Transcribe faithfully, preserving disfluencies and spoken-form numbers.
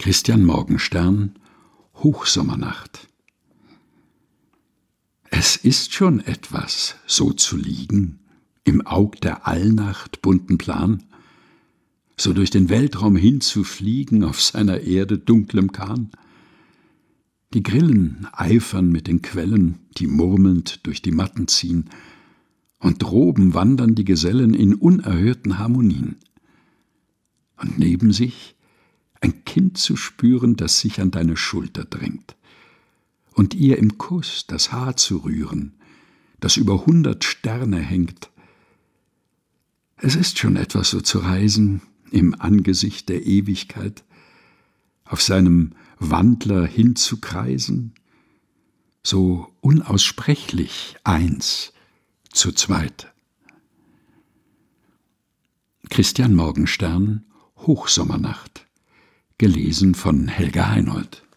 Christian Morgenstern, Hochsommernacht. Es ist schon etwas, so zu liegen, im Aug der Allnacht bunten Plan, so durch den Weltraum hinzufliegen auf seiner Erde dunklem Kahn. Die Grillen eifern mit den Quellen, die murmelnd durch die Matten ziehen, und droben wandern die Gesellen in unerhörten Harmonien. Und neben sich ein Kind zu spüren, das sich an deine Schulter drängt, und ihr im Kuss das Haar zu rühren, das über hundert Sterne hängt. Es ist schon etwas, so zu reisen im Angesicht der Ewigkeit, auf seinem Wandler hinzukreisen, so unaussprechlich eins zu zweit. Christian Morgenstern, Hochsommernacht, gelesen von Helga Heinold.